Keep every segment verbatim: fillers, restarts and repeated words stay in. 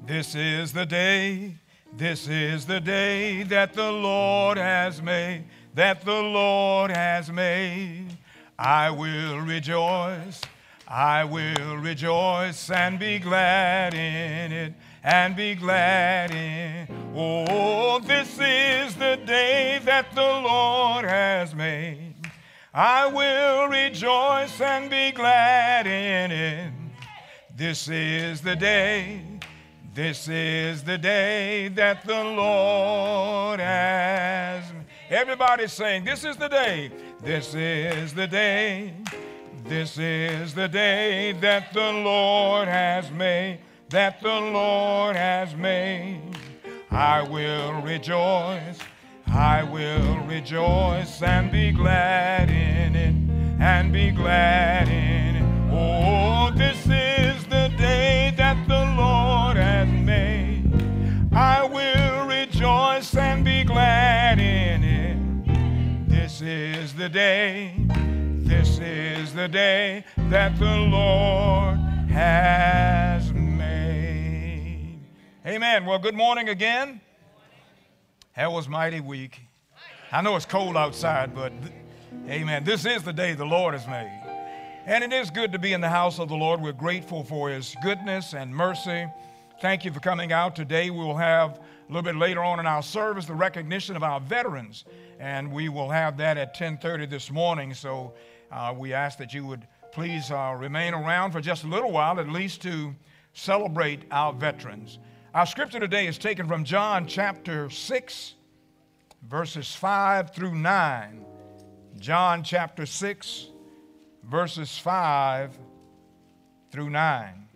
This is the day, this is the day that the Lord has made, that the Lord has made. I will rejoice, I will rejoice and be glad in it, and be glad in it. Oh, this is the day that the Lord has made. I will rejoice and be glad in it. This is the day, this is the day that the Lord has made. Everybody saying, this is the day, this is the day, this is the day that the Lord has made, that the Lord has made. I will rejoice, I will rejoice and be glad in it, and be glad in it. Oh, this is the day that the Lord has made. I will rejoice and be glad in it. This is the day, this is the day that the Lord has made. Amen. Well, good morning again. That was mighty weak. I know it's cold outside, but amen. This is the day the Lord has made. And it is good to be in the house of the Lord. We're grateful for his goodness and mercy. Thank you for coming out. Today we will have a little bit later on in our service the recognition of our veterans. And we will have that at ten thirty this morning. So uh, we ask that you would please uh, remain around for just a little while, at least to celebrate our veterans. Our scripture today is taken from John chapter six, verses five through nine. John chapter six, verses five through nine.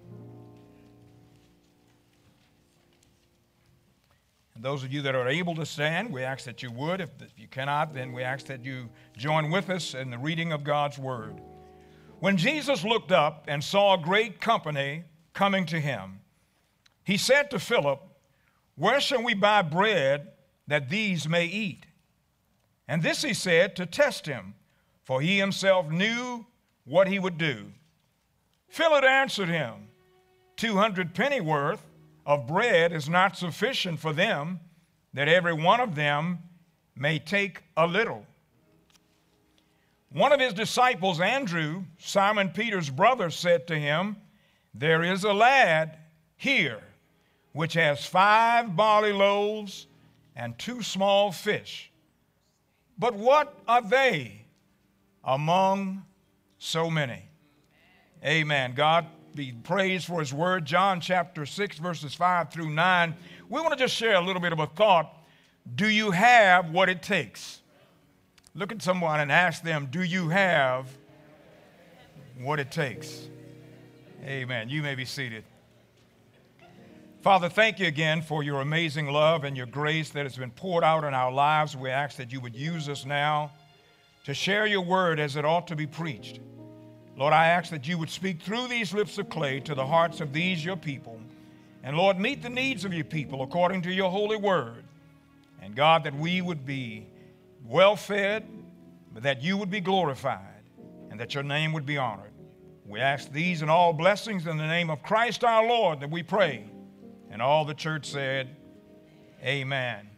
And those of you that are able to stand, we ask that you would. If you cannot, then we ask that you join with us in the reading of God's word. When Jesus looked up and saw a great company coming to him, he said to Philip, "Where shall we buy bread that these may eat?" And this he said to test him, for he himself knew what he would do. Philip answered him, Two hundred pennyworth of bread is not sufficient for them, that every one of them may take a little. One of his disciples, Andrew, Simon Peter's brother, said to him, There is a lad here which has five barley loaves and two small fish. But what are they among so many? Amen. God be praised for his word. John chapter six, verses five through nine. We want to just share a little bit of a thought. Do you have what it takes? Look at someone and ask them, do you have what it takes? Amen. You may be seated. Father, thank you again for your amazing love and your grace that has been poured out in our lives. We ask that you would use us now to share your word as it ought to be preached. Lord, I ask that you would speak through these lips of clay to the hearts of these your people. And Lord, meet the needs of your people according to your holy word. And God, that we would be well fed, but that you would be glorified and that your name would be honored. We ask these and all blessings in the name of Christ our Lord that we pray. And all the church said, amen.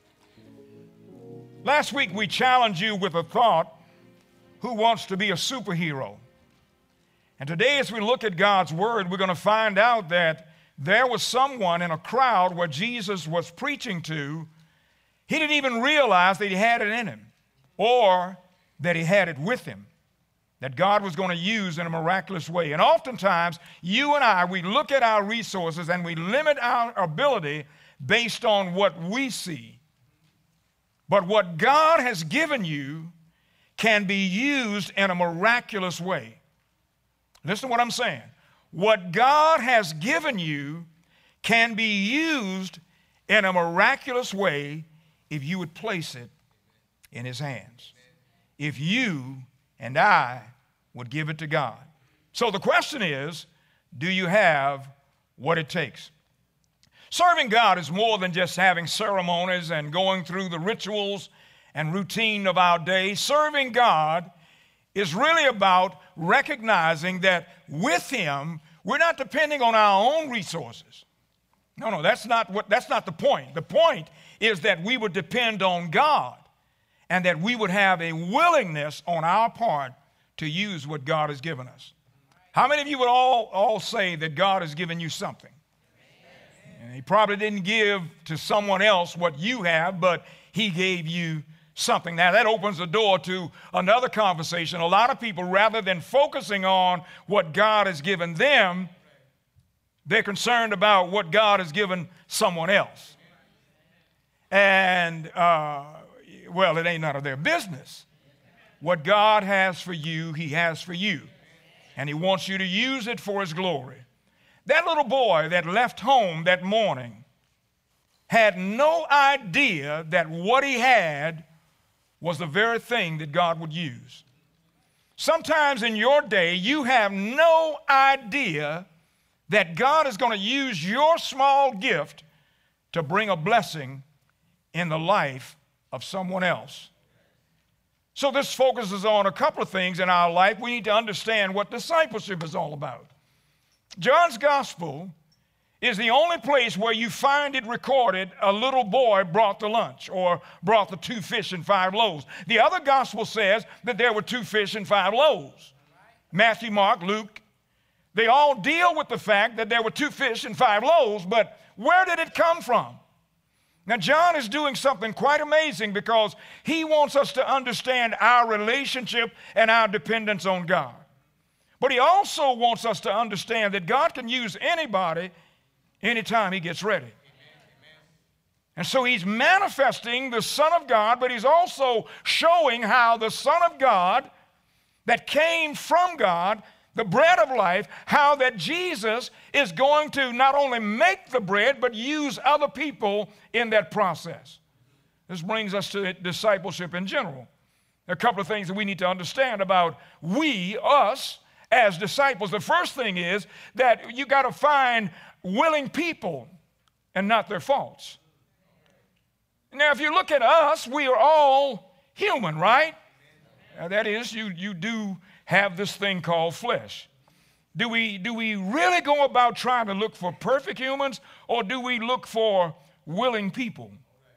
Last week we challenged you with a thought, who wants to be a superhero? And today as we look at God's word, we're going to find out that there was someone in a crowd where Jesus was preaching to. He didn't even realize that he had it in him or that he had it with him, that God was going to use in a miraculous way. And oftentimes, you and I, we look at our resources and we limit our ability based on what we see. But what God has given you can be used in a miraculous way. Listen to what I'm saying. What God has given you can be used in a miraculous way if you would place it in his hands. If you and I would give it to God. So the question is, do you have what it takes? Serving God is more than just having ceremonies and going through the rituals and routine of our day. Serving God is really about recognizing that with him, we're not depending on our own resources. No, no, that's not what, that's not the point. The point is that we would depend on God and that we would have a willingness on our part to use what God has given us. How many of you would all, all say that God has given you something? And he probably didn't give to someone else what you have, but he gave you something. Now, that opens the door to another conversation. A lot of people, rather than focusing on what God has given them, they're concerned about what God has given someone else. And, uh, well, it ain't none of their business. What God has for you, he has for you. And he wants you to use it for his glory. That little boy that left home that morning had no idea that what he had was the very thing that God would use. Sometimes in your day, you have no idea that God is going to use your small gift to bring a blessing in the life of someone else. So this focuses on a couple of things in our life. We need to understand what discipleship is all about. John's gospel is the only place where you find it recorded a little boy brought the lunch or brought the two fish and five loaves. The other gospel says that there were two fish and five loaves. Matthew, Mark, Luke, they all deal with the fact that there were two fish and five loaves, but where did it come from? Now, John is doing something quite amazing because he wants us to understand our relationship and our dependence on God. But he also wants us to understand that God can use anybody anytime he gets ready. And so he's manifesting the Son of God, but he's also showing how the Son of God that came from God, the bread of life, how that Jesus is going to not only make the bread, but use other people in that process. This brings us to discipleship in general. There are a couple of things that we need to understand about we, us, as disciples. The first thing is that you got to find willing people and not their faults. Now, if you look at us, we are all human, right? Now, that is, you, you do have this thing called flesh. Do we, do we really go about trying to look for perfect humans, or do we look for willing people?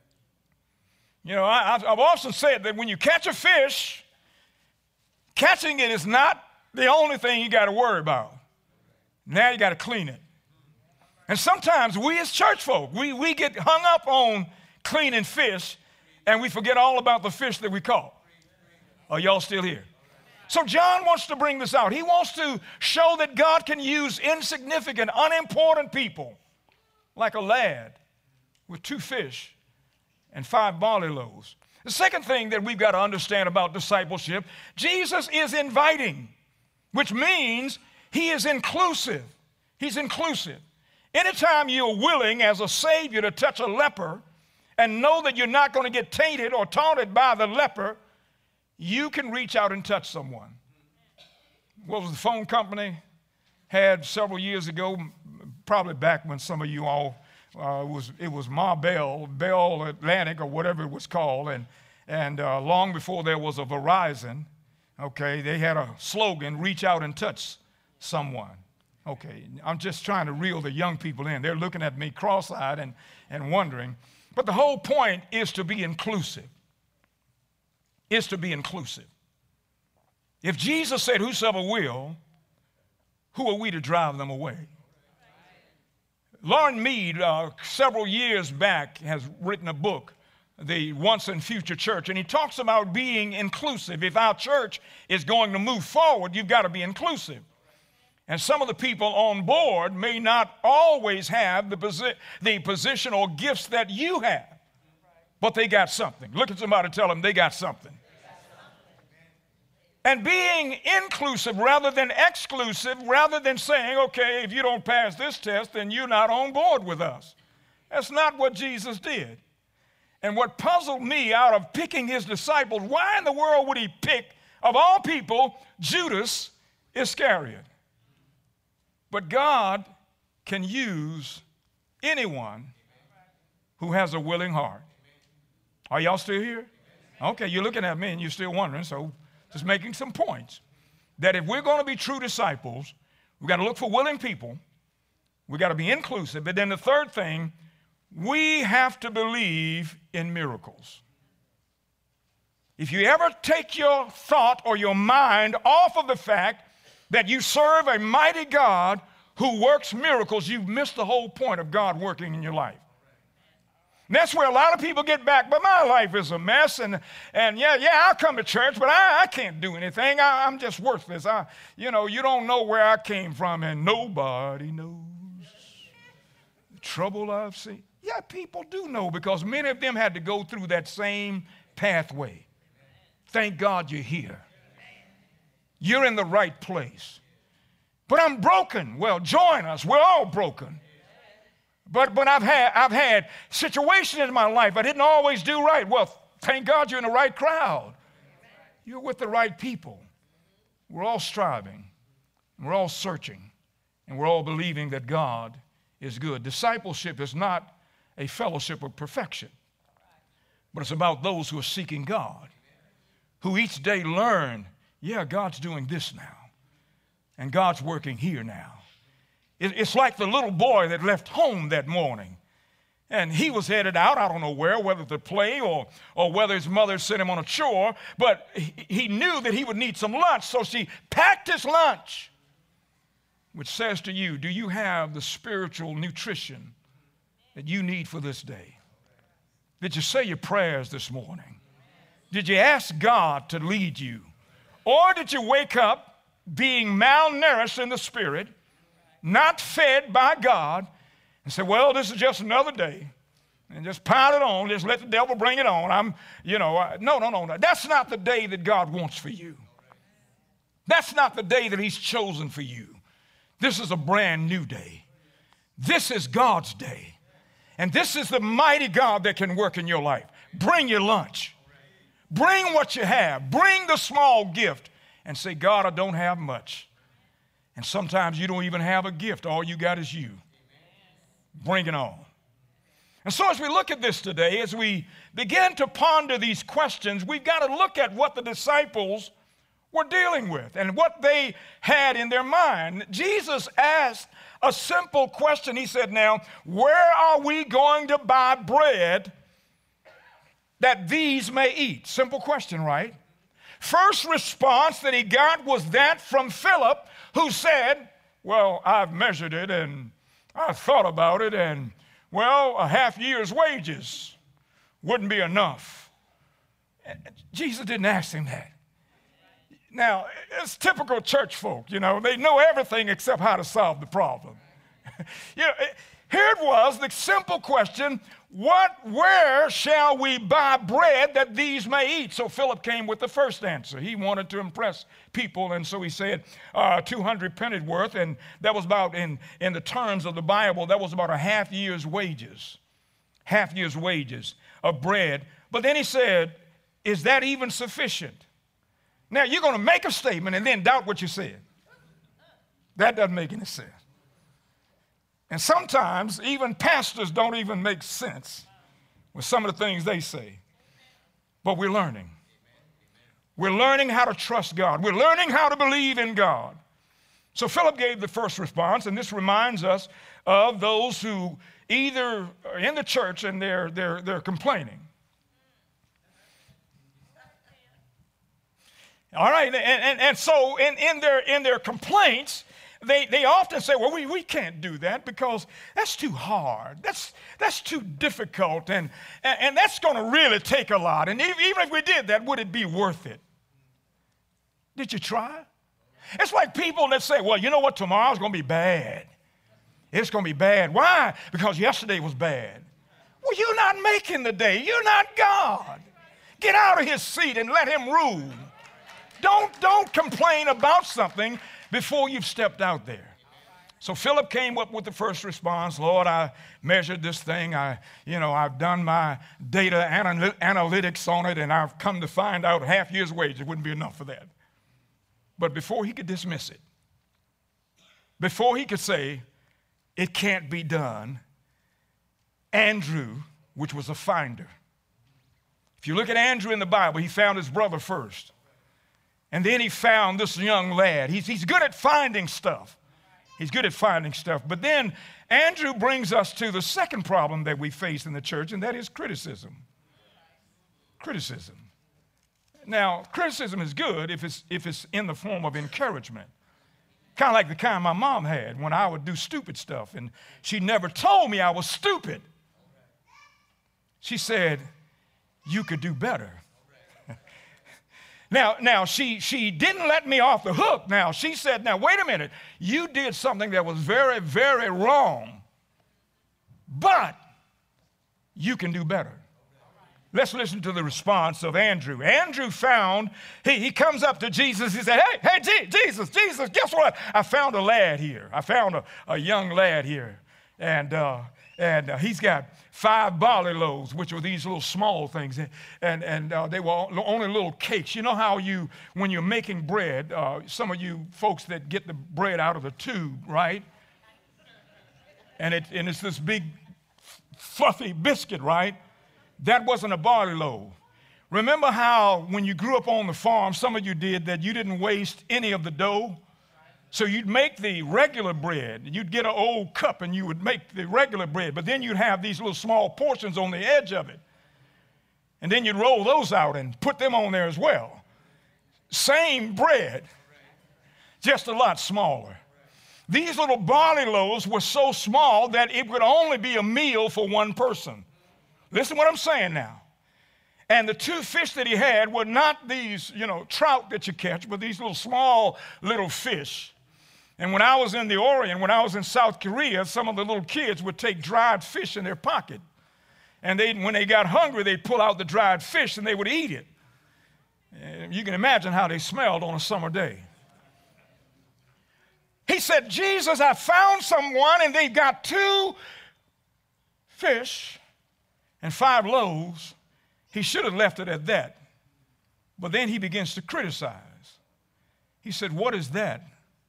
You know, I, I've often said that when you catch a fish, catching it is not the only thing you got to worry about. Now you got to clean it. And sometimes we as church folk, we, we get hung up on cleaning fish, and we forget all about the fish that we caught. Are y'all still here? So John wants to bring this out. He wants to show that God can use insignificant, unimportant people, like a lad with two fish and five barley loaves. The second thing that we've got to understand about discipleship, Jesus is inviting, which means he is inclusive. He's inclusive. Anytime you're willing as a Savior to touch a leper and know that you're not going to get tainted or taunted by the leper, you can reach out and touch someone. What was the phone company had several years ago, probably back when some of you all, uh, was it was Ma Bell, Bell Atlantic or whatever it was called, and, and uh, long before there was a Verizon, okay, they had a slogan, reach out and touch someone. Okay, I'm just trying to reel the young people in. They're looking at me cross-eyed and, and wondering. But the whole point is to be inclusive. Is to be inclusive. If Jesus said, whosoever will, who are we to drive them away? Lauren Mead, uh, several years back, has written a book, The Once and Future Church, and he talks about being inclusive. If our church is going to move forward, you've got to be inclusive. And some of the people on board may not always have the, posi- the position or gifts that you have, but they got something. Look at somebody and tell them they got something. And being inclusive rather than exclusive, rather than saying, okay, if you don't pass this test, then you're not on board with us. That's not what Jesus did. And what puzzled me out of picking his disciples, why in the world would he pick, of all people, Judas Iscariot? But God can use anyone who has a willing heart. Are y'all still here? Okay, you're looking at me and you're still wondering, so just making some points. That if we're going to be true disciples, we've got to look for willing people. We got to be inclusive. But then the third thing, we have to believe in miracles. If you ever take your thought or your mind off of the fact that you serve a mighty God who works miracles, you've missed the whole point of God working in your life. And that's where a lot of people get back, but my life is a mess, and, and yeah, yeah, I'll come to church, but I, I can't do anything. I, I'm just worthless. I, you know, you don't know where I came from, and nobody knows the trouble I've seen. Yeah, people do know, because many of them had to go through that same pathway. Thank God you're here. You're in the right place. But I'm broken. Well, join us. We're all broken. But but I've had I've had situations in my life I didn't always do right. Well, thank God you're in the right crowd. You're with the right people. We're all striving. We're all searching. And we're all believing that God is good. Discipleship is not a fellowship of perfection, but it's about those who are seeking God, who each day learn, yeah, God's doing this now, and God's working here now. It's like the little boy that left home that morning, and he was headed out, I don't know where, whether to play or, or whether his mother sent him on a chore, but he, he knew that he would need some lunch, so she packed his lunch, which says to you, do you have the spiritual nutrition that you need for this day? Did you say your prayers this morning? Did you ask God to lead you? Or did you wake up being malnourished in the spirit, not fed by God, and say, well, this is just another day, and just pile it on, just let the devil bring it on. I'm, you know, I, no, no, no, no. That's not the day that God wants for you. That's not the day that he's chosen for you. This is a brand new day. This is God's day. And this is the mighty God that can work in your life. Bring your lunch. Bring what you have. Bring the small gift and say, God, I don't have much. And sometimes you don't even have a gift. All you got is you. Bring it on. And so as we look at this today, as we begin to ponder these questions, we've got to look at what the disciples were dealing with and what they had in their mind. Jesus asked a simple question. He said, now, where are we going to buy bread that these may eat? Simple question, right? First response that he got was that from Philip, who said, well, I've measured it and I've thought about it, and, well, a half year's wages wouldn't be enough. Jesus didn't ask him that. Now, it's typical church folk, you know, they know everything except how to solve the problem. you know, here it was, the simple question, what, where shall we buy bread that these may eat? So Philip came with the first answer. He wanted to impress people, and so he said uh, two hundred pennies worth, and that was about, in, in the terms of the Bible, that was about a half year's wages, half year's wages of bread. But then he said, is that even sufficient? Now, you're going to make a statement and then doubt what you said. That doesn't make any sense. And sometimes even pastors don't even make sense with some of the things they say. But we're learning. We're learning how to trust God. We're learning how to believe in God. So Philip gave the first response, and this reminds us of those who either are in the church and they're, they're, they're complaining. All right, and, and, and so in, in, their, in their complaints, They, they often say, well, we, we can't do that because that's too hard. That's, that's too difficult, and, and, and that's going to really take a lot. And even, even if we did that, would it be worth it? Did you try? It's like people that say, well, you know what, tomorrow's going to be bad. It's going to be bad. Why? Because yesterday was bad. Well, you're not making the day. You're not God. Get out of his seat and let him rule. Don't, don't complain about something before you've stepped out there. So Philip came up with the first response. Lord, I measured this thing. I, you know, I've done my data anal- analytics on it, and I've come to find out half year's wages wouldn't be enough for that. But before he could dismiss it, before he could say, it can't be done, Andrew, which was a finder. If you look at Andrew in the Bible, he found his brother first. And then he found this young lad. He's, he's good at finding stuff. He's good at finding stuff. But then Andrew brings us to the second problem that we face in the church, and that is criticism. Criticism. Now, criticism is good if it's, if it's in the form of encouragement. Kind of like the kind my mom had when I would do stupid stuff, and she never told me I was stupid. She said, you could do better. Now, now she, she didn't let me off the hook. Now, she said, now, wait a minute. You did something that was very, very wrong, but you can do better. Let's listen to the response of Andrew. Andrew found, he, he comes up to Jesus. He said, hey, hey, G- Jesus, Jesus, guess what? I found a lad here. I found a, a young lad here. And, uh, and uh, he's got five barley loaves, which are these little small things. And, and uh, they were only little cakes. You know how you, when you're making bread, uh, some of you folks that get the bread out of the tube, right? And, it, and it's this big fluffy biscuit, right? That wasn't a barley loaf. Remember how when you grew up on the farm, some of you did, that you didn't waste any of the dough? So you'd make the regular bread. You'd get an old cup and you would make the regular bread, but then you'd have these little small portions on the edge of it. And then you'd roll those out and put them on there as well. Same bread, just a lot smaller. These little barley loaves were so small that it would only be a meal for one person. Listen to what I'm saying now. And the two fish that he had were not these, you know, trout that you catch, but these little small little fish. And when I was in the Orient, when I was in South Korea, some of the little kids would take dried fish in their pocket. And they, when they got hungry, they'd pull out the dried fish and they would eat it. And you can imagine how they smelled on a summer day. He said, Jesus, I found someone and they've got two fish and five loaves. He should have left it at that. But then he begins to criticize. He said, what is that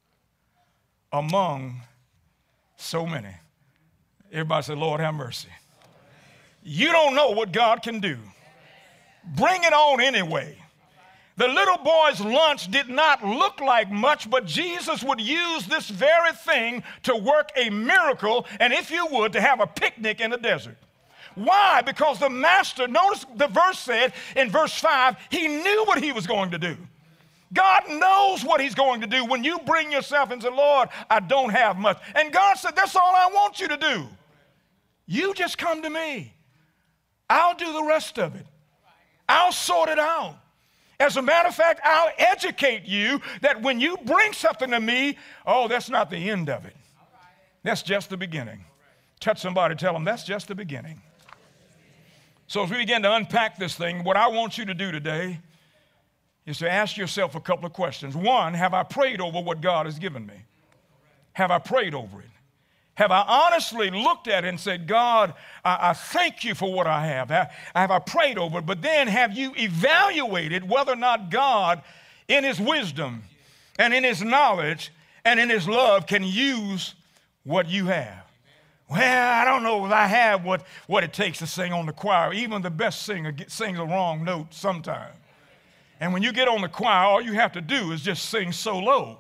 among so many? Everybody said, Lord, have mercy. You don't know what God can do. Bring it on anyway. The little boy's lunch did not look like much, but Jesus would use this very thing to work a miracle, and if you would, to have a picnic in the desert. Why? Because the master, notice the verse said in verse five, he knew what he was going to do. God knows what he's going to do when you bring yourself and say, Lord, I don't have much. And God said, that's all I want you to do. You just come to me. I'll do the rest of it. I'll sort it out. As a matter of fact, I'll educate you that when you bring something to me, oh, that's not the end of it. That's just the beginning. Touch somebody, tell them that's just the beginning. So as we begin to unpack this thing, what I want you to do today is to ask yourself a couple of questions. One, have I prayed over what God has given me? Have I prayed over it? Have I honestly looked at it and said, God, I, I thank you for what I have. Have, have I prayed over it? But then have you evaluated whether or not God, in his wisdom and in his knowledge and in his love, can use what you have? Well, I don't know if I have what, what it takes to sing on the choir. Even the best singer get, sings a wrong note sometimes. And when you get on the choir, all you have to do is just sing so low.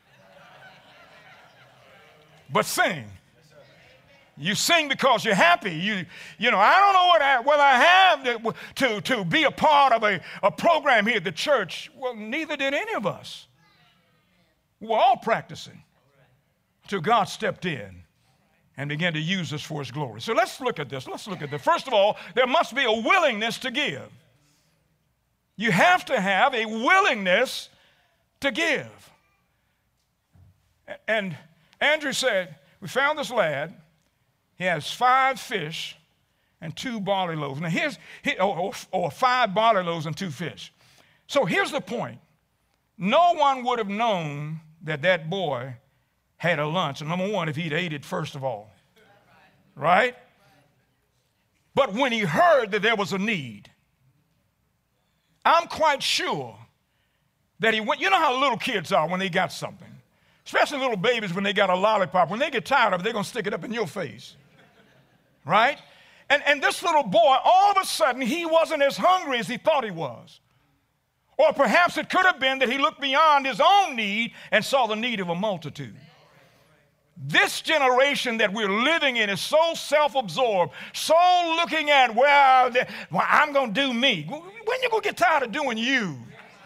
But sing. You sing because you're happy. You, you know, I don't know what I, what I have to, to, to be a part of a, a program here at the church. Well, neither did any of us. We're all practicing till God stepped in and began to use us for his glory. So let's look at this. Let's look at this. First of all, there must be a willingness to give. You have to have a willingness to give. And Andrew said, we found this lad. He has five fish and two barley loaves. Now here's, or, or five barley loaves and two fish. So here's the point. No one would have known that that boy had a lunch. Number one, if he'd ate it first of all. Right? But when he heard that there was a need, I'm quite sure that he went. You know how little kids are when they got something, especially little babies when they got a lollipop. When they get tired of it, they're going to stick it up in your face. Right? And, and this little boy, all of a sudden, he wasn't as hungry as he thought he was. Or perhaps it could have been that he looked beyond his own need and saw the need of a multitude. This generation that we're living in is so self-absorbed, so looking at, well, the, well I'm going to do me. When you going to get tired of doing you?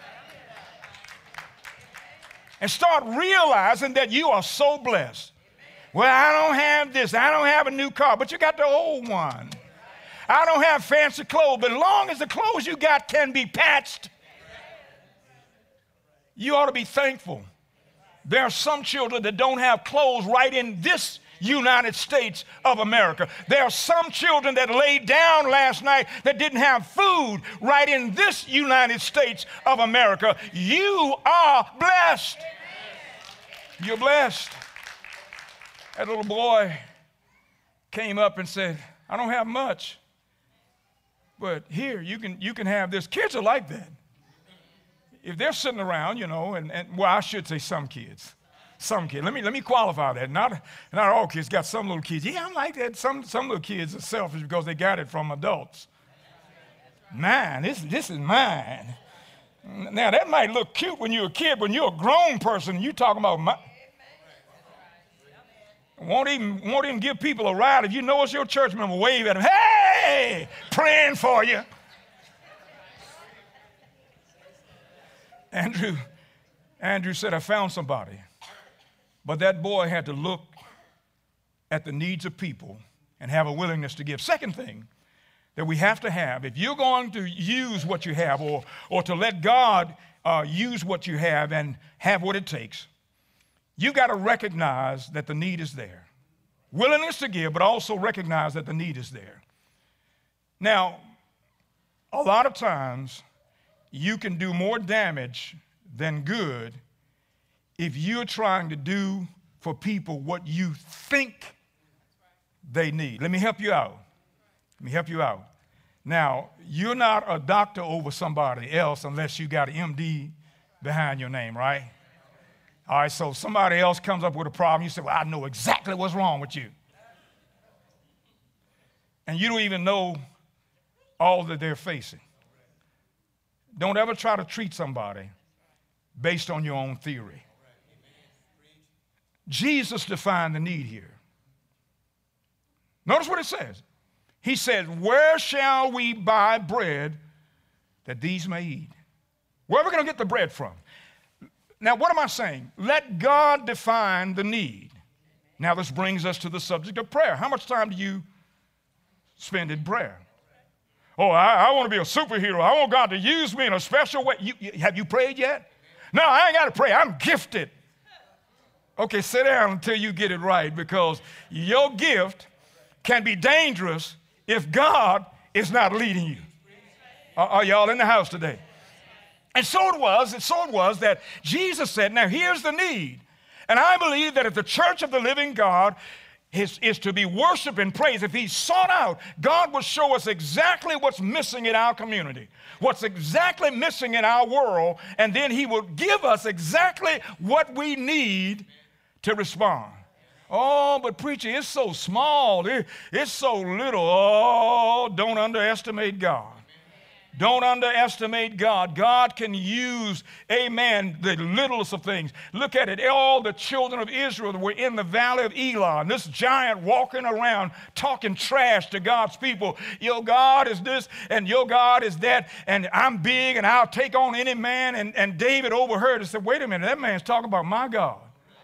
And start realizing that you are so blessed. Well, I don't have this. I don't have a new car, but you got the old one. I don't have fancy clothes, but as long as the clothes you got can be patched, you ought to be thankful. There are some children that don't have clothes right in this United States of America. There are some children that laid down last night that didn't have food right in this United States of America. You are blessed. You're blessed. That little boy came up and said, I don't have much, but here, you can, you can have this. Kids are like that. If they're sitting around, you know, and, and well, I should say some kids. Some kids. Let me, let me qualify that. Not, not all kids. Got some little kids. Yeah, I'm like that. Some, some little kids are selfish because they got it from adults. Mine. This, this is mine. Now, that might look cute when you're a kid. When you're a grown person, you're talking about my, Won't even, won't even give people a ride. If you know it's your church member, wave at them. Hey, praying for you. Andrew, Andrew said, I found somebody. But that boy had to look at the needs of people and have a willingness to give. Second thing that we have to have, if you're going to use what you have or, or to let God uh, use what you have and have what it takes, you got to recognize that the need is there. Willingness to give, but also recognize that the need is there. Now, a lot of times, you can do more damage than good if you're trying to do for people what you think they need. Let me help you out. Let me help you out. Now, you're not a doctor over somebody else unless you got an M D behind your name, right? All right, so somebody else comes up with a problem. You say, well, I know exactly what's wrong with you. And you don't even know all that they're facing. Don't ever try to treat somebody based on your own theory. Jesus defined the need here. Notice what it says. He said, where shall we buy bread that these may eat? Where are we going to get the bread from? Now, what am I saying? Let God define the need. Now, this brings us to the subject of prayer. How much time do you spend in prayer? Oh, I, I want to be a superhero. I want God to use me in a special way. You, you, have you prayed yet? No, I ain't got to pray. I'm gifted. Okay, sit down until you get it right, because your gift can be dangerous if God is not leading you. Are, are y'all in the house today? And so it was, and so it was that Jesus said, now here's the need. And I believe that if the church of the living God is, is to be worship and praise, if he's sought out, God will show us exactly what's missing in our community, what's exactly missing in our world, and then he will give us exactly what we need to respond. Oh, but preacher, it's so small. It, it's so little. Oh, don't underestimate God. Don't underestimate God. God can use, amen, the littlest of things. Look at it. All the children of Israel that were in the valley of Elah, and this giant walking around talking trash to God's people. Your God is this, and your God is that, and I'm big, and I'll take on any man. And, and David overheard and said, wait a minute, that man's talking about my God.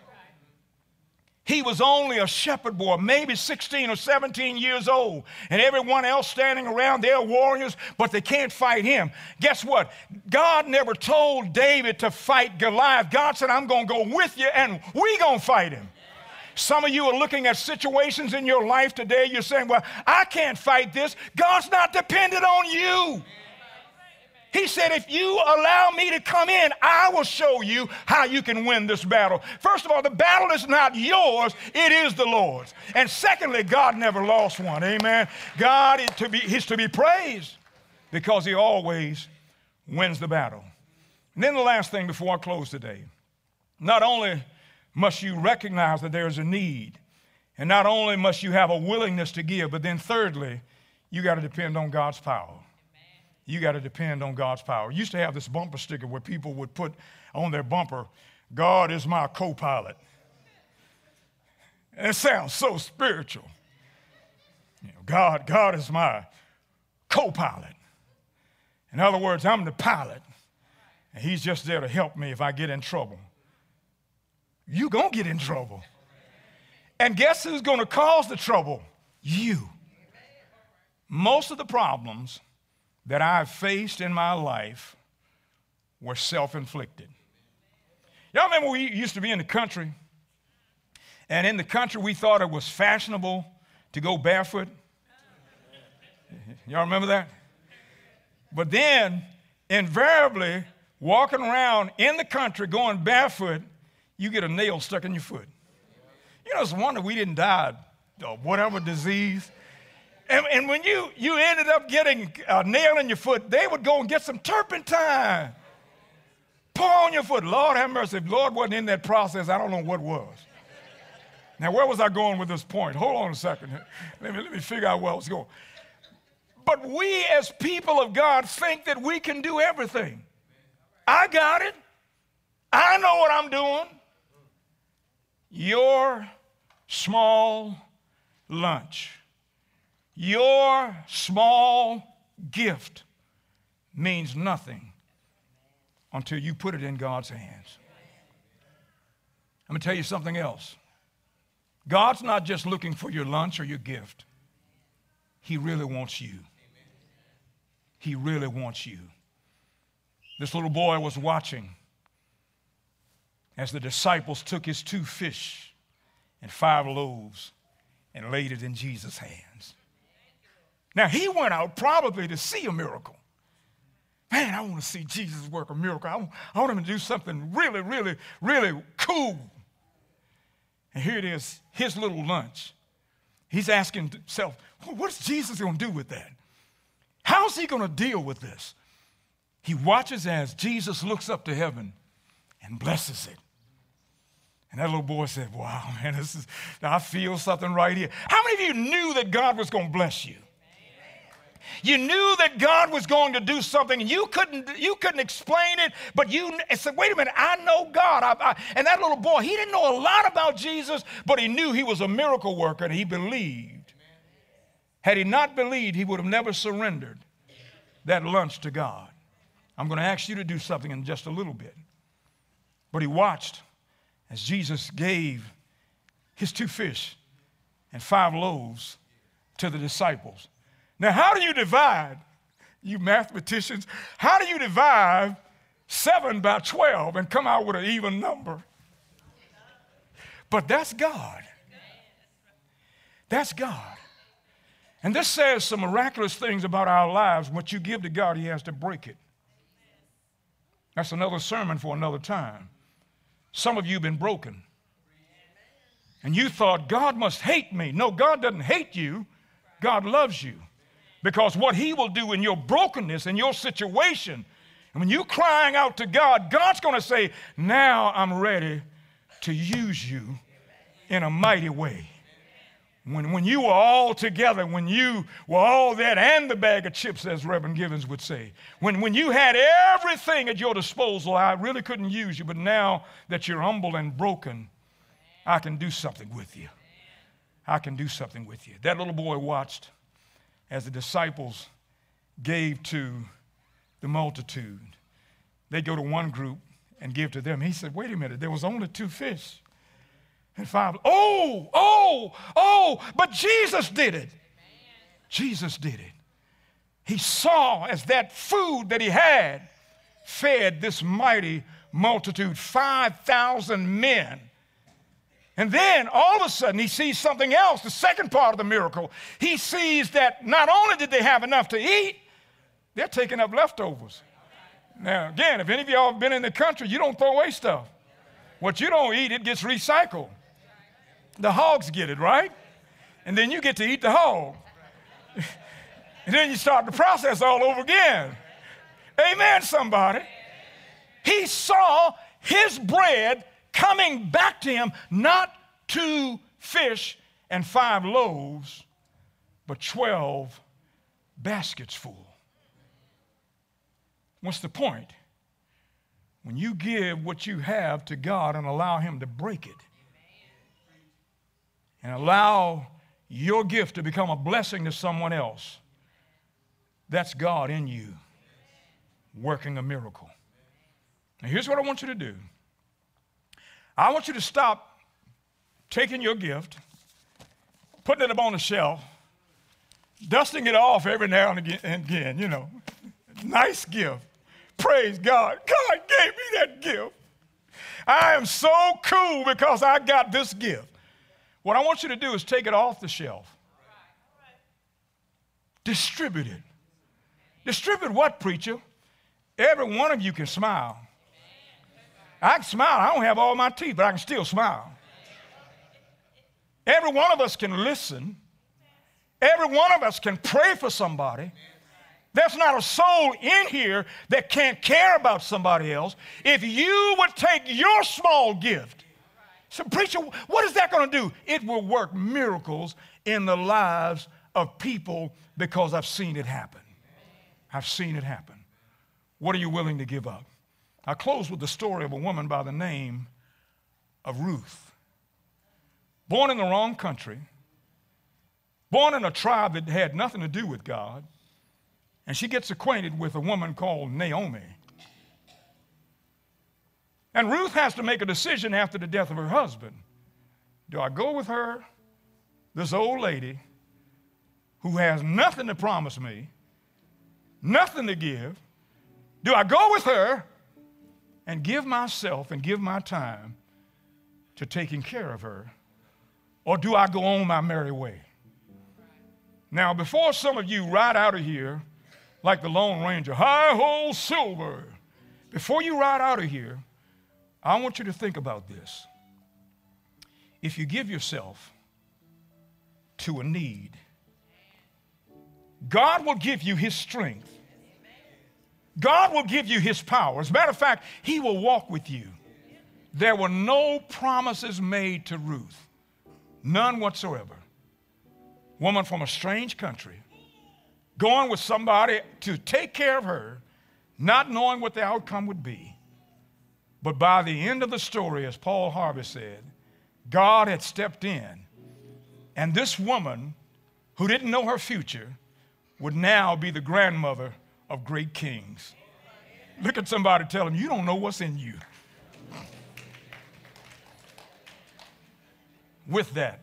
He was only a shepherd boy, maybe sixteen or seventeen years old, and everyone else standing around, they're warriors, but they can't fight him. Guess what? God never told David to fight Goliath. God said, I'm going to go with you, and we're going to fight him. Some of you are looking at situations in your life today. You're saying, well, I can't fight this. God's not dependent on you. He said, if you allow me to come in, I will show you how you can win this battle. First of all, the battle is not yours, it is the Lord's. And secondly, God never lost one, amen. God is to be, he's to be praised because he always wins the battle. And then the last thing before I close today, not only must you recognize that there is a need, and not only must you have a willingness to give, but then thirdly, you got to depend on God's power. You got to depend on God's power. Used to have this bumper sticker where people would put on their bumper, God is my co-pilot. And it sounds so spiritual. You know, God, God is my co-pilot. In other words, I'm the pilot, and he's just there to help me if I get in trouble. You're going to get in trouble. And guess who's going to cause the trouble? You. Most of the problems that I've faced in my life were self-inflicted. Y'all remember we used to be in the country, and in the country we thought it was fashionable to go barefoot? Y'all remember that? But then, invariably, walking around in the country going barefoot, you get a nail stuck in your foot. You know, it's a wonder we didn't die of whatever disease. And, and when you, you ended up getting a nail in your foot, they would go and get some turpentine. Pour on your foot. Lord have mercy. If Lord wasn't in that process, I don't know what was. Now, where was I going with this point? Hold on a second. Let me, let me figure out where I was going. But we as people of God think that we can do everything. I got it. I know what I'm doing. Your small lunch, your small gift means nothing until you put it in God's hands. I'm going to tell you something else. God's not just looking for your lunch or your gift. He really wants you. He really wants you. This little boy was watching as the disciples took his two fish and five loaves and laid it in Jesus' hands. Now, he went out probably to see a miracle. Man, I want to see Jesus work a miracle. I want, I want him to do something really, really, really cool. And here it is, his little lunch. He's asking himself, what's Jesus going to do with that? How's he going to deal with this? He watches as Jesus looks up to heaven and blesses it. And that little boy said, wow, man, this is, I feel something right here. How many of you knew that God was going to bless you? You knew that God was going to do something, and you couldn't, you couldn't explain it, but you said, wait a minute, I know God. I, I, and that little boy, he didn't know a lot about Jesus, but he knew he was a miracle worker, and he believed. Had he not believed, he would have never surrendered that lunch to God. I'm going to ask you to do something in just a little bit. But he watched as Jesus gave his two fish and five loaves to the disciples. Now, how do you divide, you mathematicians, how do you divide seven by twelve and come out with an even number? But that's God. That's God. And this says some miraculous things about our lives. What you give to God, he has to break it. That's another sermon for another time. Some of you have been broken. And you thought, God must hate me. No, God doesn't hate you. God loves you. Because what he will do in your brokenness, in your situation, and when you're crying out to God, God's going to say, now I'm ready to use you in a mighty way. When, when you were all together, when you were all that and the bag of chips, as Reverend Givens would say, when, when you had everything at your disposal, I really couldn't use you, but now that you're humble and broken, I can do something with you. I can do something with you. That little boy watched as the disciples gave to the multitude. They go to one group and give to them. He said, wait a minute, there was only two fish and five. Oh, oh, oh, but Jesus did it. Jesus did it. He saw as that food that he had fed this mighty multitude, five thousand men. And then all of a sudden he sees something else, the second part of the miracle. He sees that not only did they have enough to eat, they're taking up leftovers. Now, again, if any of y'all have been in the country, you don't throw away stuff. What you don't eat, it gets recycled. The hogs get it, right? And then you get to eat the hog. And then you start the process all over again. Amen, somebody. He saw his bread coming back to him, not two fish and five loaves, but twelve baskets full. What's the point? When you give what you have to God and allow him to break it, and allow your gift to become a blessing to someone else, that's God in you working a miracle. Now, here's what I want you to do. I want you to stop taking your gift, putting it up on the shelf, dusting it off every now and again, and again, you know. Nice gift. Praise God. God gave me that gift. I am so cool because I got this gift. What I want you to do is take it off the shelf. Distribute it. Distribute what, preacher? Every one of you can smile. I can smile. I don't have all my teeth, but I can still smile. Every one of us can listen. Every one of us can pray for somebody. There's not a soul in here that can't care about somebody else. If you would take your small gift, so preacher, what is that going to do? It will work miracles in the lives of people because I've seen it happen. I've seen it happen. What are you willing to give up? I close with the story of a woman by the name of Ruth. Born in the wrong country, born in a tribe that had nothing to do with God, and she gets acquainted with a woman called Naomi. And Ruth has to make a decision after the death of her husband. Do I go with her, this old lady, who has nothing to promise me, nothing to give? Do I go with her and give myself and give my time to taking care of her? Or do I go on my merry way? Now, before some of you ride out of here like the Lone Ranger, hi-ho, silver, before you ride out of here, I want you to think about this. If you give yourself to a need, God will give you his strength. God will give you his power. As a matter of fact, he will walk with you. There were no promises made to Ruth. None whatsoever. Woman from a strange country, going with somebody to take care of her, not knowing what the outcome would be. But by the end of the story, as Paul Harvey said, God had stepped in, and this woman, who didn't know her future, would now be the grandmother of great kings. Look at somebody, tell them, you don't know what's in you. With that,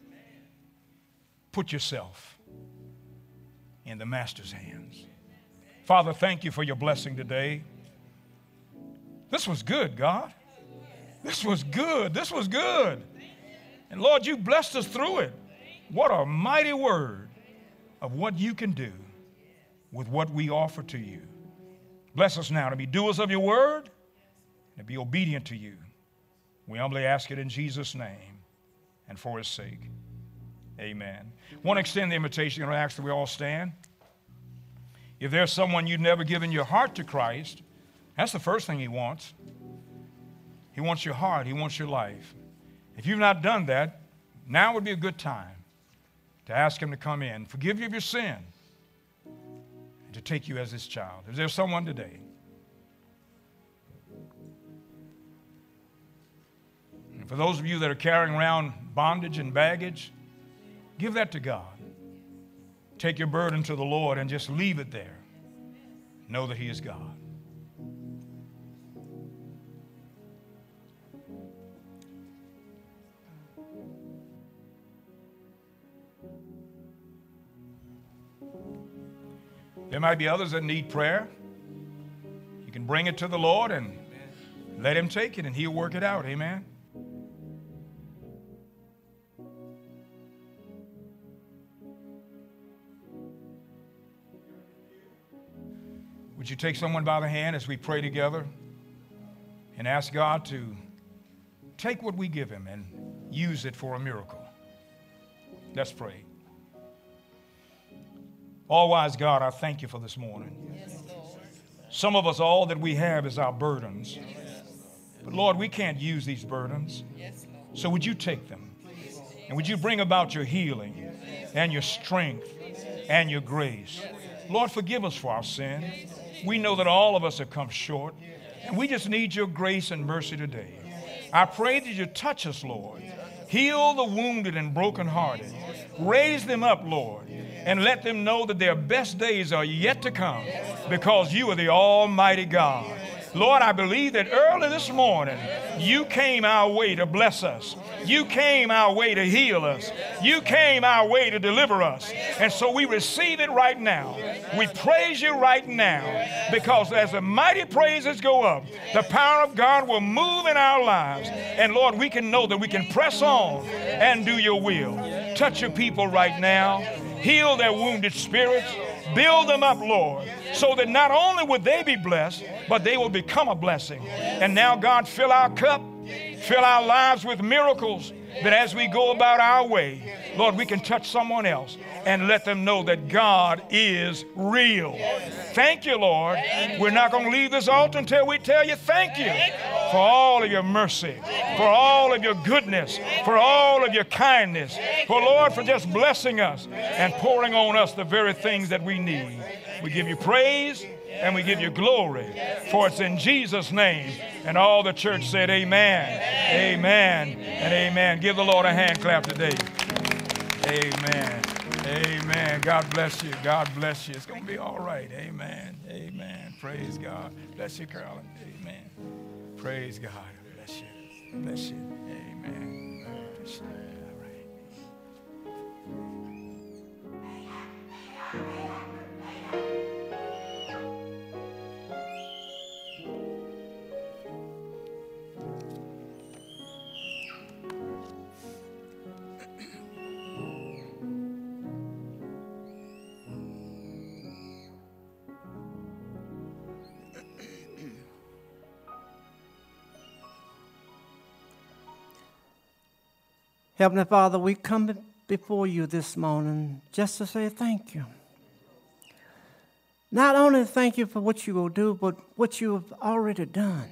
put yourself in the Master's hands. Father, thank you for your blessing today. This was good, God. This was good. This was good. And Lord, you blessed us through it. What a mighty word of what you can do with what we offer to you. Bless us now to be doers of your word and to be obedient to you. We humbly ask it in Jesus' name and for his sake. Amen. I want to extend the invitation and ask that we all stand. If there's someone you've never given your heart to Christ, that's the first thing he wants. He wants your heart. He wants your life. If you've not done that, now would be a good time to ask him to come in, forgive you of your sin, and to take you as his child. Is there someone today? And for those of you that are carrying around bondage and baggage, give that to God. Take your burden to the Lord and just leave it there. Know that he is God. There might be others that need prayer. You can bring it to the Lord and let him take it and he'll work it out. Amen. Would you take someone by the hand as we pray together and ask God to take what we give him and use it for a miracle? Let's pray. All-wise God, I thank you for this morning. Yes, some of us, all that we have is our burdens. Yes. But Lord, we can't use these burdens. Yes, so would you take them? Please. And would you bring about your healing yes. and your strength yes. and your grace? Yes. Lord, forgive us for our sin. Yes. We know that all of us have come short. Yes. And we just need your grace and mercy today. Yes. I pray that you touch us, Lord. Heal the wounded and brokenhearted. Raise them up, Lord, and let them know that their best days are yet to come because you are the Almighty God. Lord, I believe that early this morning you came our way to bless us. You came our way to heal us. You came our way to deliver us. And so we receive it right now. We praise you right now because as the mighty praises go up, the power of God will move in our lives. And Lord, we can know that we can press on and do your will. Touch your people right now. Heal their wounded spirits. Build them up, Lord, so that not only would they be blessed, but they will become a blessing. And now, God, fill our cup, fill our lives with miracles, that as we go about our way, Lord, we can touch someone else and let them know that God is real. Thank you, Lord. We're not going to leave this altar until we tell you thank you for all of your mercy, for all of your goodness, for all of your kindness, for, Lord, for just blessing us and pouring on us the very things that we need. We give you praise and we give you glory, for it's in Jesus' name. And all the church said amen, amen, and amen. Give the Lord a hand clap today. Amen. Amen. God bless you. God bless you. It's going to be all right. Amen. Amen. Praise God. Bless you, Carolyn. Amen. Praise God. Bless you. Bless you. Amen. Bless you. All right. Heavenly Father, we come before you this morning just to say thank you. Not only thank you for what you will do, but what you have already done.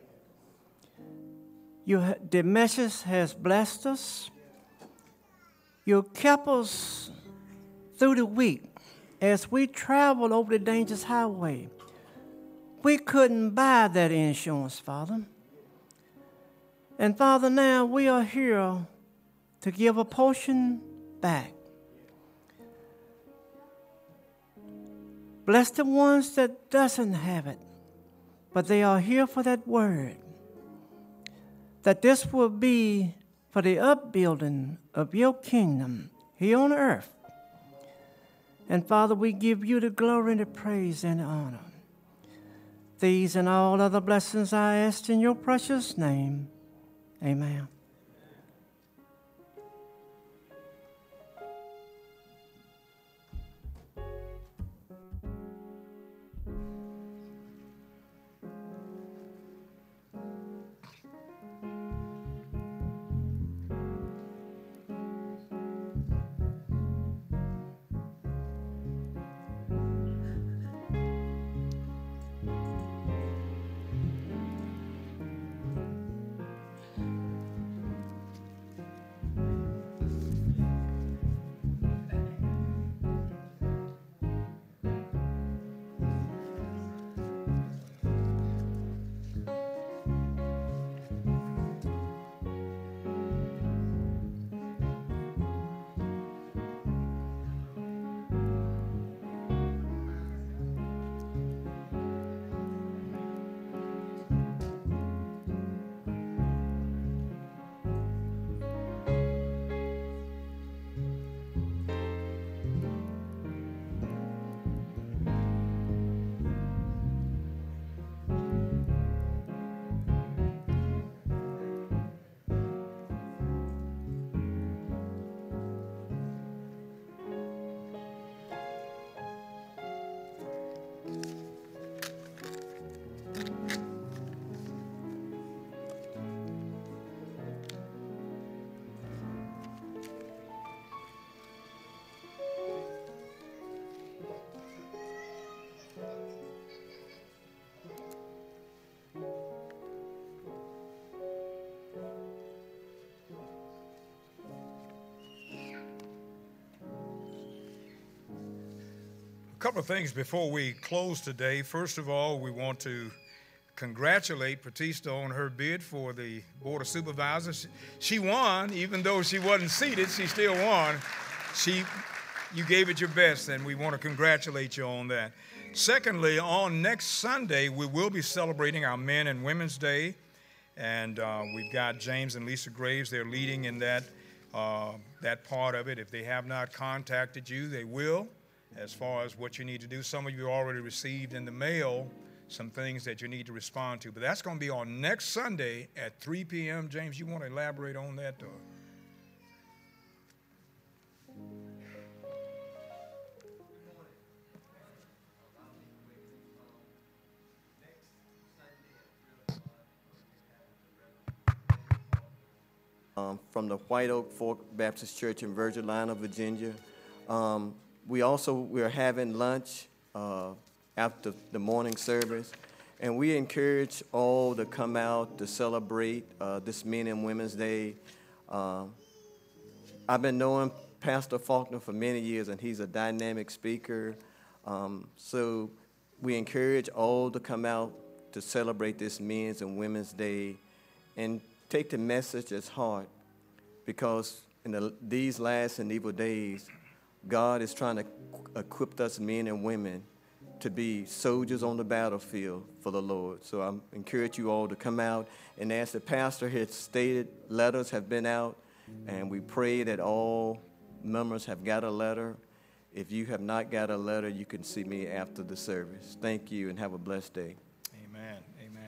You, the message has blessed us. You kept us through the week as we traveled over the dangerous highway. We couldn't buy that insurance, Father. And Father, now we are here to give a portion back. Bless the ones that doesn't have it, but they are here for that word. That this will be for the upbuilding of your kingdom here on earth. And Father, we give you the glory and the praise and the honor. These and all other blessings I ask in your precious name. Amen. A couple of things before we close today. First of all, we want to congratulate Batista on her bid for the Board of Supervisors. She won, even though she wasn't seated, she still won. She, you gave it your best, and we want to congratulate you on that. Secondly, on next Sunday, we will be celebrating our Men and Women's Day, and uh, we've got James and Lisa Graves. They're leading in that, uh, that part of it. If they have not contacted you, they will, as far as what you need to do. Some of you already received in the mail some things that you need to respond to. But that's going to be on next Sunday at three p.m. James, you want to elaborate on that? Or? Um, from the White Oak Fork Baptist Church in Virgilina, Virginia. Um, we also, we're having lunch uh, after the morning service, and we encourage all to come out to celebrate uh, this Men and Women's Day. Um, I've been knowing Pastor Faulkner for many years, and he's a dynamic speaker. Um, so we encourage all to come out to celebrate this Men's and Women's Day and take the message as heart, because in the, these last and evil days, God is trying to equip us men and women to be soldiers on the battlefield for the Lord. So I encourage you all to come out, and as the pastor had stated, letters have been out, and we pray that all members have got a letter. If you have not got a letter, you can see me after the service. Thank you, and have a blessed day. Amen.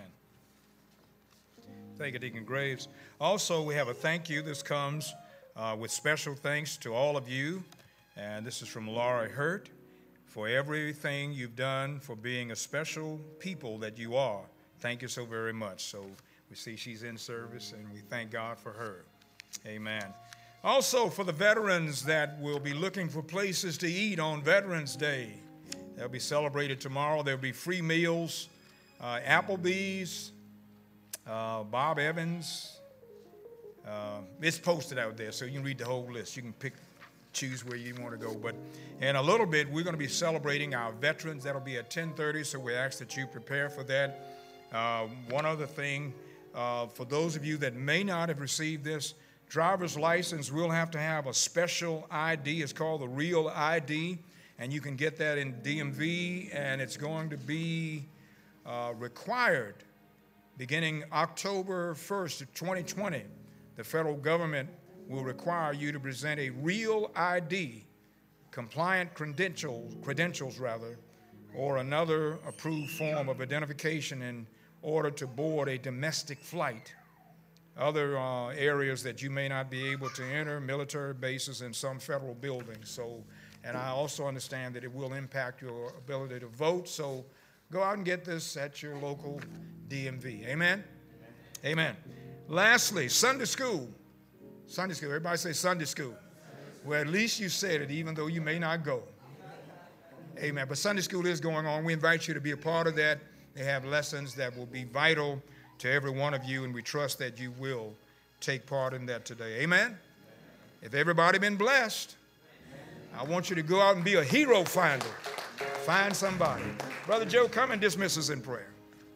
Thank you, Deacon Graves. Also, we have a thank you. This comes uh, with special thanks to all of you. And this is from Laura Hurt, for everything you've done, for being a special people that you are. Thank you so very much. So we see she's in service, and we thank God for her. Amen. Also, for the veterans that will be looking for places to eat on Veterans Day, they'll be celebrated tomorrow. There'll be free meals, uh, Applebee's, Uh, Bob Evans. Uh, it's posted out there, so you can read the whole list. You can pick, choose where you want to go. But in a little bit, we're going to be celebrating our veterans. That'll be at ten thirty, so we ask that you prepare for that. Uh, one other thing, uh, for those of you that may not have received this, driver's license will have to have a special I D. It's called the Real I D, and you can get that in D M V, and it's going to be uh, required beginning October first of twenty twenty. The federal government will require you to present a real I D, compliant credentials, credentials rather, or another approved form of identification in order to board a domestic flight. Other uh, areas that you may not be able to enter, military bases and some federal buildings. So, and I also understand that it will impact your ability to vote. So go out and get this at your local D M V. Amen? Amen. Amen. Lastly, Sunday school. Sunday school. Everybody say Sunday school. Well, at least you said it, even though you may not go. Amen. But Sunday school is going on. We invite you to be a part of that. They have lessons that will be vital to every one of you, and we trust that you will take part in that today. Amen? If everybody been blessed, I want you to go out and be a hero finder. Find somebody. Brother Joe, come and dismiss us in prayer.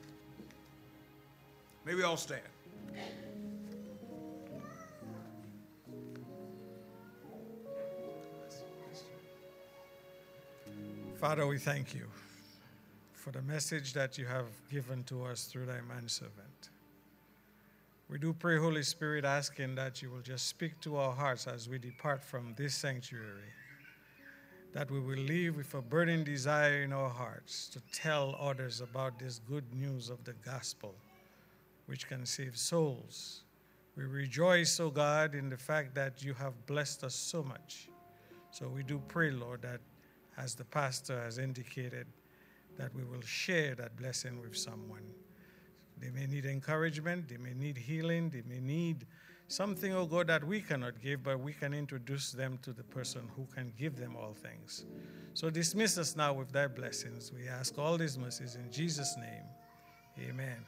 May we all stand. Father, we thank you for the message that you have given to us through thy manservant. We do pray, Holy Spirit, asking that you will just speak to our hearts as we depart from this sanctuary, that we will leave with a burning desire in our hearts to tell others about this good news of the gospel, which can save souls. We rejoice, O God, in the fact that you have blessed us so much. So we do pray, Lord, that as the pastor has indicated, that we will share that blessing with someone. They may need encouragement, they may need healing, they may need something, oh God, that we cannot give, but we can introduce them to the person who can give them all things. So dismiss us now with thy blessings. We ask all these mercies in Jesus' name. Amen.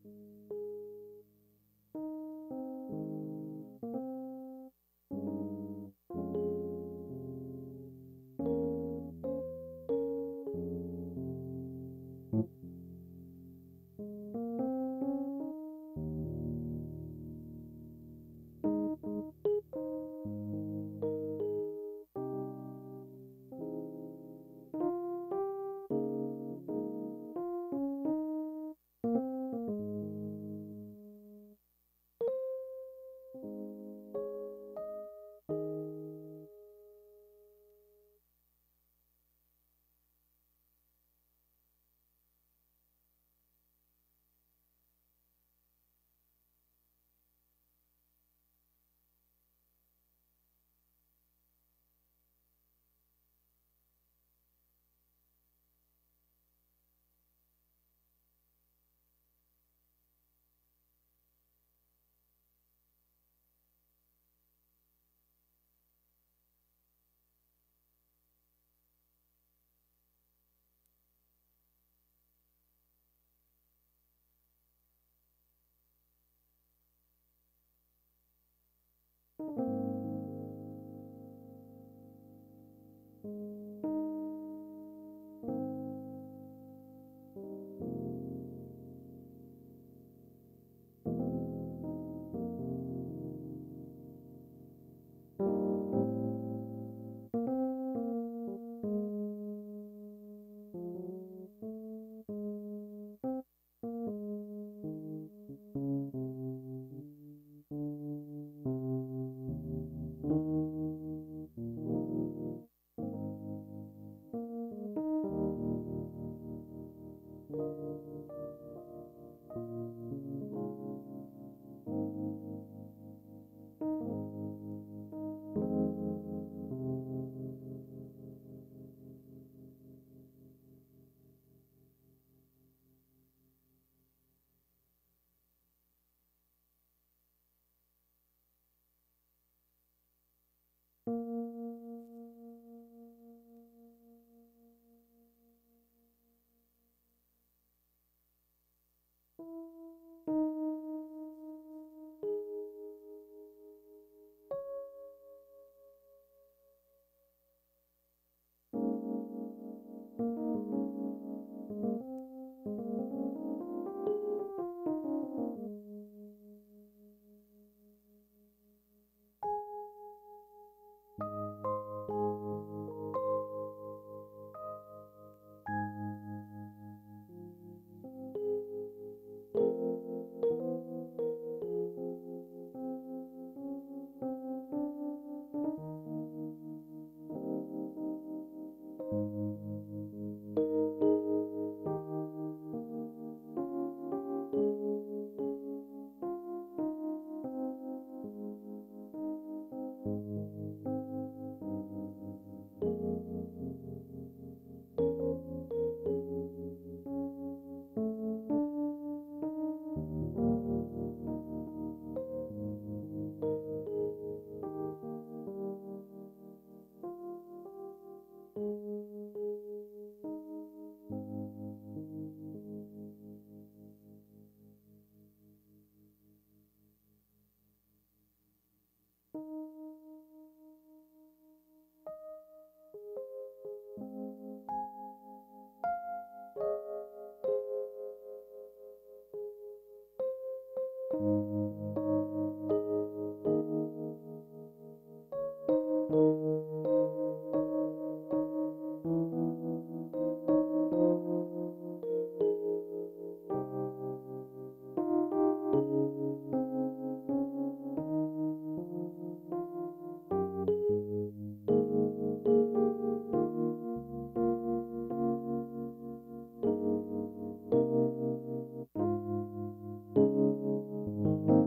Thank you.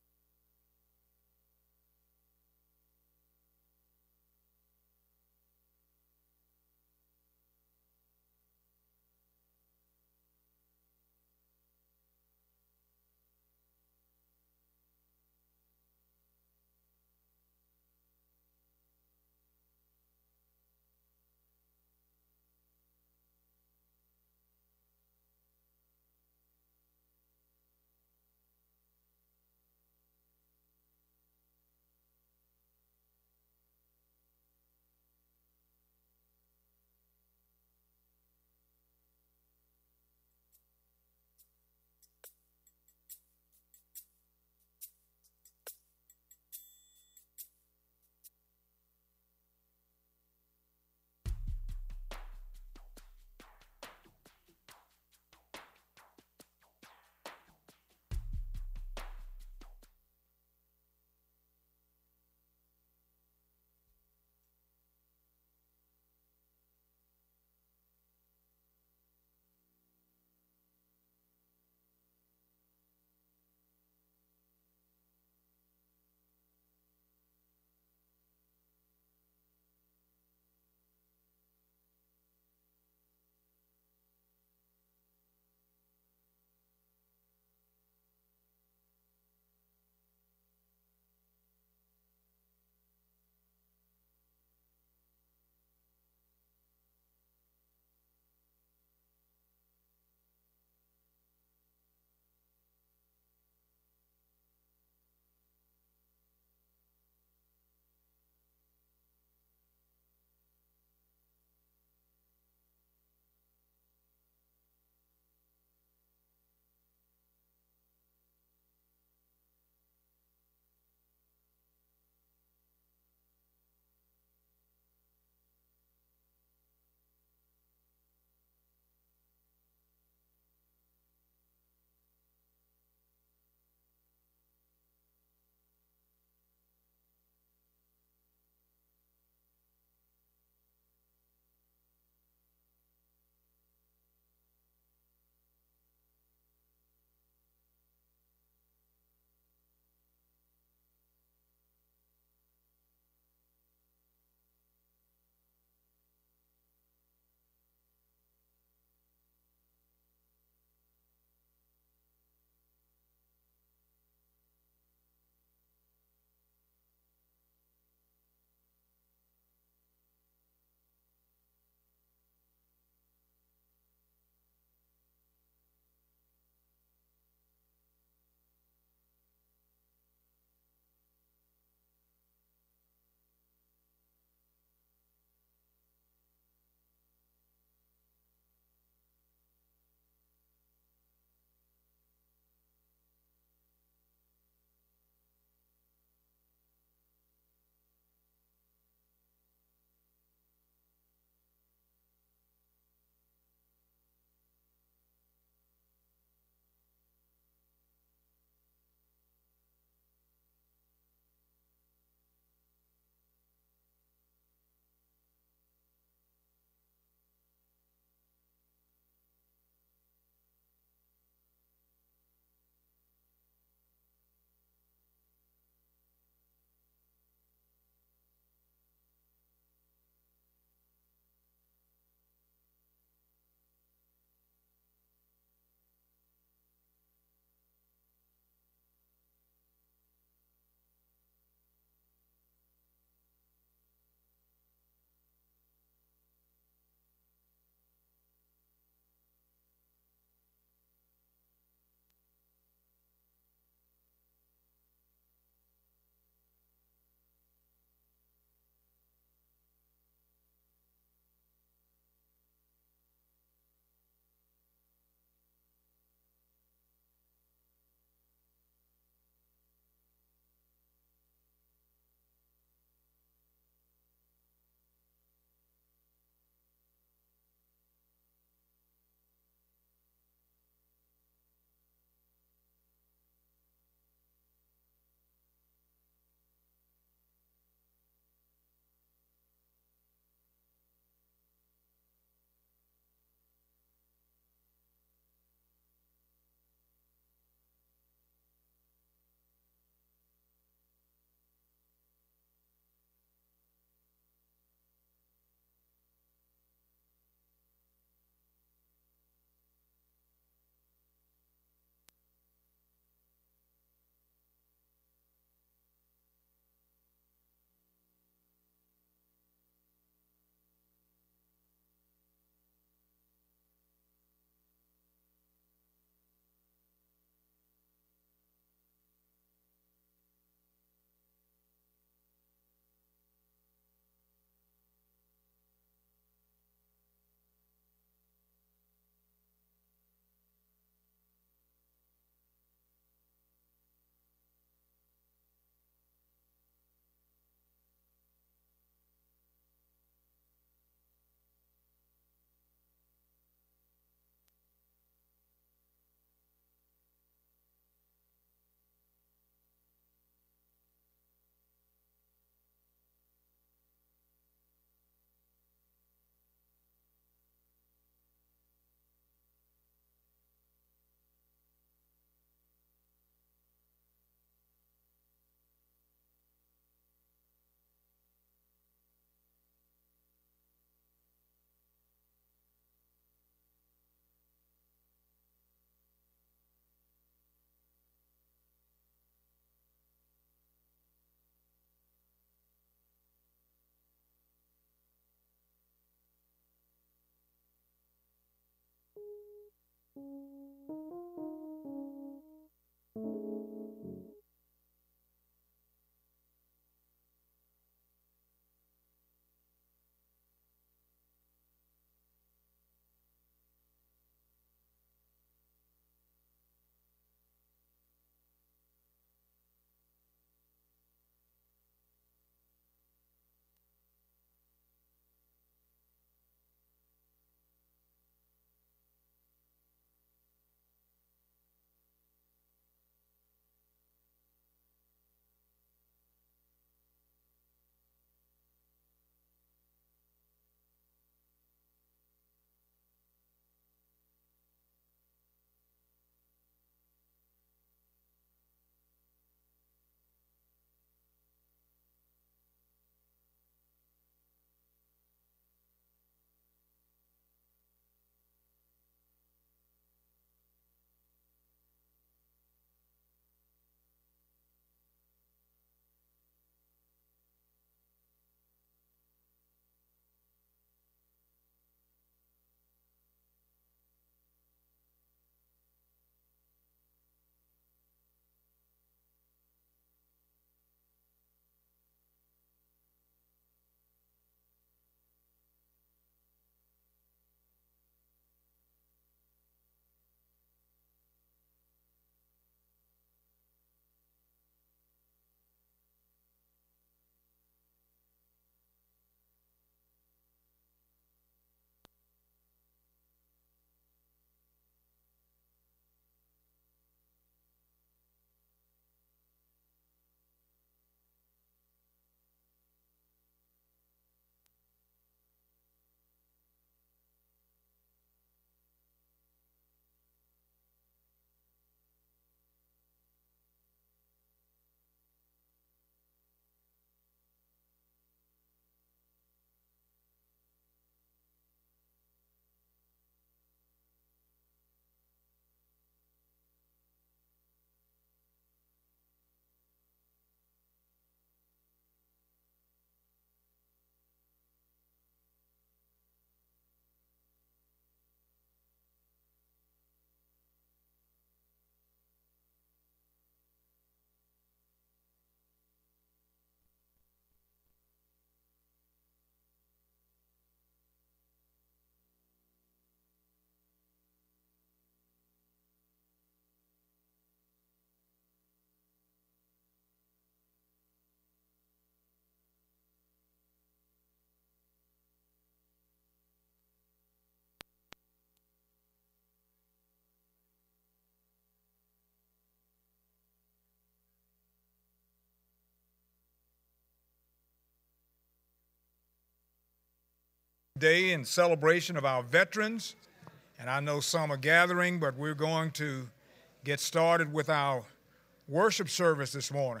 Day in celebration of our veterans, and I know some are gathering, but we're going to get started with our worship service this morning.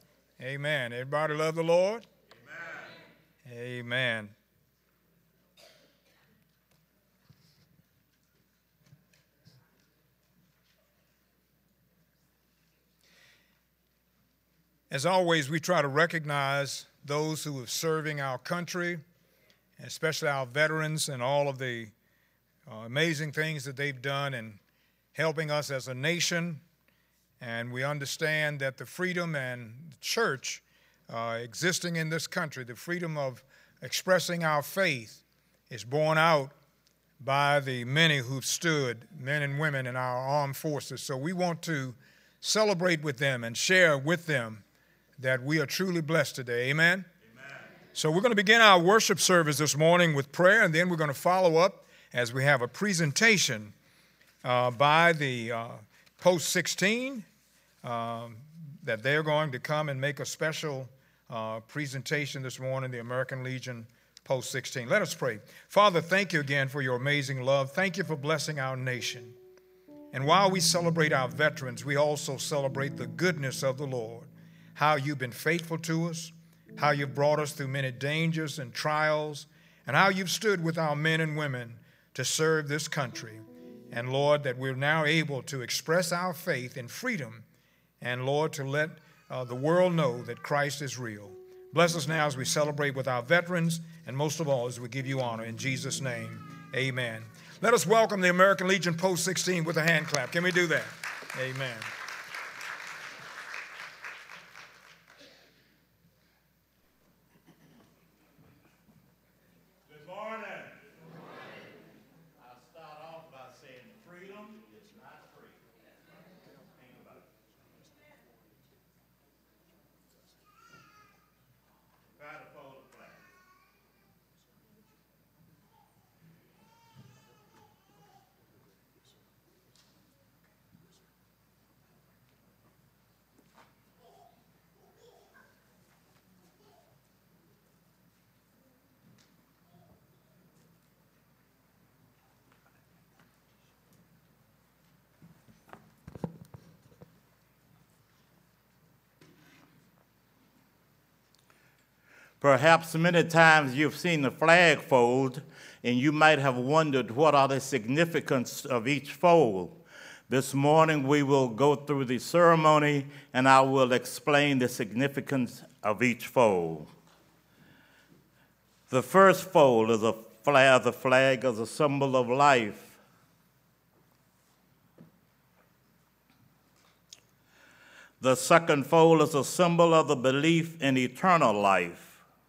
Amen. Everybody love the Lord? Amen. Amen. As always, we try to recognize those who are serving our country, especially our veterans, and all of the uh, amazing things that they've done in helping us as a nation. And we understand that the freedom and the church uh, existing in this country, the freedom of expressing our faith, is borne out by the many who've stood, men and women in our armed forces. So we want to celebrate with them and share with them that we are truly blessed today. Amen? So we're going to begin our worship service this morning with prayer, and then we're going to follow up as we have a presentation uh, by the uh, Post sixteen um, that they're going to come and make a special uh, presentation this morning, the American Legion Post sixteen. Let us pray. Father, thank you again for your amazing love. Thank you for blessing our nation. And while we celebrate our veterans, we also celebrate the goodness of the Lord, how you've been faithful to us, how you've brought us through many dangers and trials, and how you've stood with our men and women to serve this country. And Lord, that we're now able to express our faith in freedom, and Lord, to let uh, the world know that Christ is real. Bless us now as we celebrate with our veterans, and most of all as we give you honor. In Jesus' name, amen. Let us welcome the American Legion Post sixteen with a hand clap. Can we do that? Amen. Good morning. Good morning. I'll start off by saying freedom is not free. Think about it. Try to fold the flag. Perhaps many times you've seen the flag fold, and you might have wondered what are the significance of each fold. This morning we will go through the ceremony, and I will explain the significance of each fold. The first fold is a flag, the flag as a symbol of life. The second fold is a symbol of the belief in eternal life.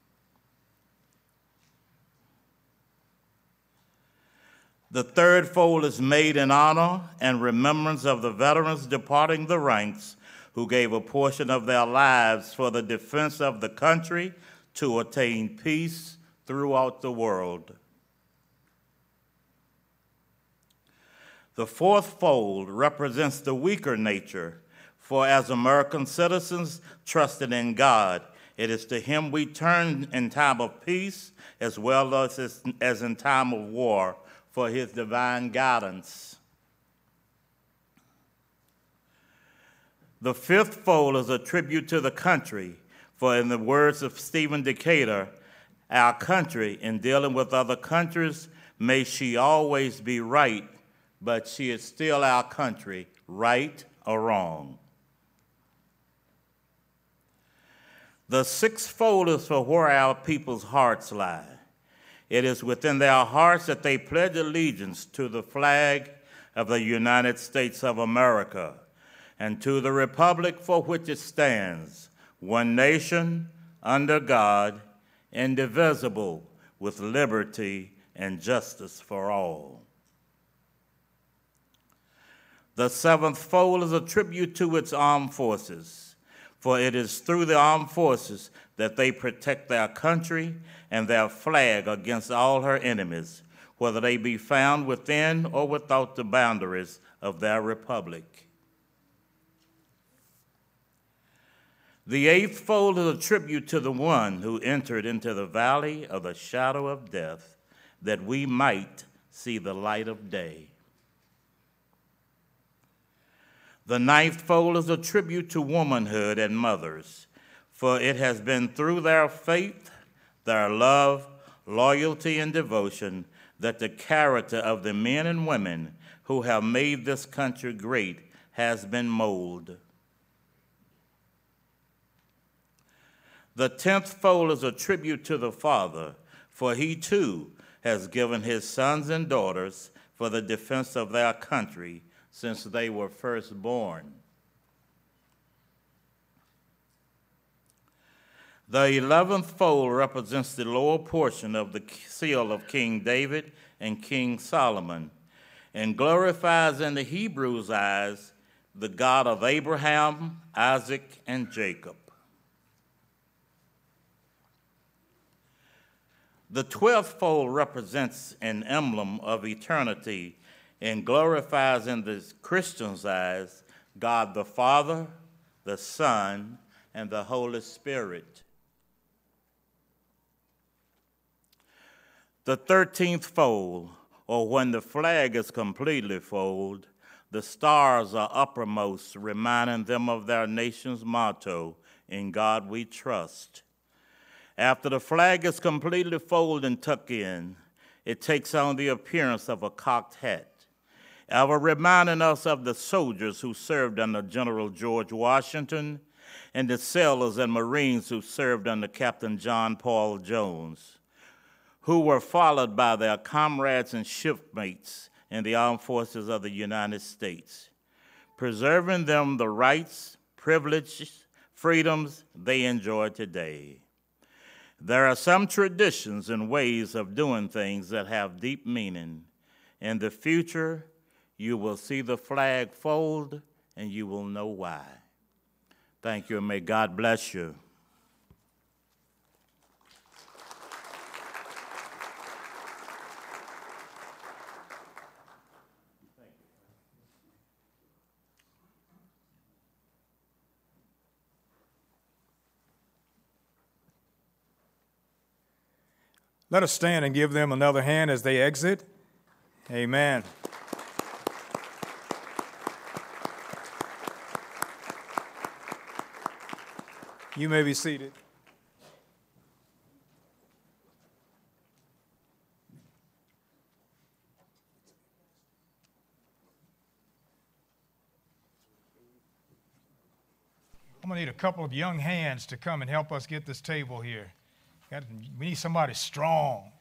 The third fold is made in honor and remembrance of the veterans departing the ranks who gave a portion of their lives for the defense of the country to attain peace throughout the world. The fourth fold represents the weaker nature, for as American citizens trusted in God, it is to Him we turn in time of peace as well as, as in time of war, for His divine guidance. The fifth fold is a tribute to the country, for in the words of Stephen Decatur, our country, in dealing with other countries, may she always be right, but she is still our country, right or wrong. The sixth fold is for where our people's hearts lie. It is within their hearts that they pledge allegiance to the flag of the United States of America and to the republic for which it stands, one nation, under God, indivisible, with liberty and justice for all. The seventh fold is a tribute to its armed forces, for it is through the armed forces that they protect their country and their flag against all her enemies, whether they be found within or without the boundaries of their republic. The eighth fold is a tribute to the one who entered into the valley of the shadow of death, that we might see the light of day. The ninth fold is a tribute to womanhood and mothers, for it has been through their faith, their love, loyalty, and devotion that the character of the men and women who have made this country great has been molded. The tenth fold is a tribute to the Father, for He too has given His sons and daughters for the defense of their country since they were first born. The eleventh fold represents the lower portion of the seal of King David and King Solomon, and glorifies in the Hebrews' eyes the God of Abraham, Isaac, and Jacob. The twelfth fold represents an emblem of eternity and glorifies in the Christian's eyes God the Father, the Son, and the Holy Spirit. The thirteenth fold, or when the flag is completely folded, the stars are uppermost, reminding them of their nation's motto, "In God We Trust." After the flag is completely folded and tucked in, it takes on the appearance of a cocked hat, ever reminding us of the soldiers who served under General George Washington and the sailors and Marines who served under Captain John Paul Jones, who were followed by their comrades and shipmates in the armed forces of the United States, preserving them the rights, privileges, freedoms they enjoy today. There are some traditions and ways of doing things that have deep meaning. In the future, you will see the flag fold, and you will know why. Thank you, and may God bless you. Let us stand and give them another hand as they exit. Amen. You may be seated. I'm going to need a couple of young hands to come and help us get this table here. Got, we need somebody strong.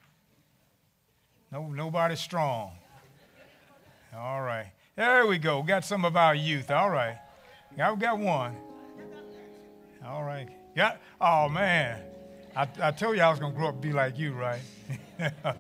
No, nobody strong. All right. There we go. Got some of our youth. All right. I've got one. All right. Got, oh, man. I, I told you I was going to grow up and be like you, right?